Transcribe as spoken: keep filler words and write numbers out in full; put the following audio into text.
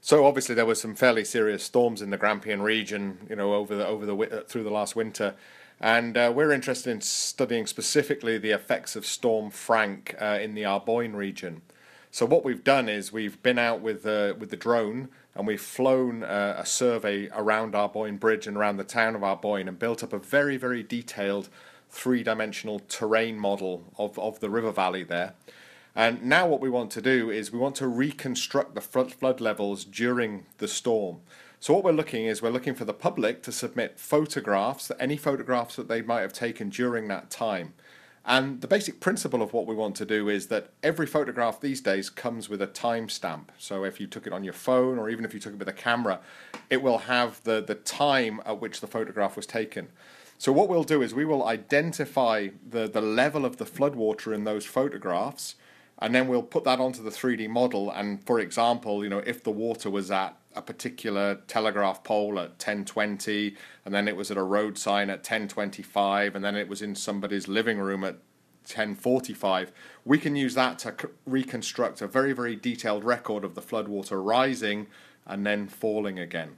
So obviously there were some fairly serious storms in the Grampian region, you know, over the over the wi- uh, through the last winter, and uh, we're interested in studying specifically the effects of Storm Frank uh, in the Arboyne region. So what we've done is we've been out with uh, with the drone and we've flown uh, a survey around Arboyne Bridge and around the town of Arboyne and built up a very very detailed three-dimensional terrain model of of the river valley there. And now what we want to do is we want to reconstruct the flood, flood levels during the storm. So what we're looking is we're looking for the public to submit photographs, any photographs that they might have taken during that time. And the basic principle of what we want to do is that every photograph these days comes with a timestamp. So if you took it on your phone or even if you took it with a camera, it will have the, the time at which the photograph was taken. So what we'll do is we will identify the, the level of the floodwater in those photographs, and then we'll put that onto the three D model. And for example, you know, if the water was at a particular telegraph pole at ten twenty, and then it was at a road sign at ten twenty-five, and then it was in somebody's living room at ten forty-five, we can use that to reconstruct a very, very detailed record of the floodwater rising and then falling again.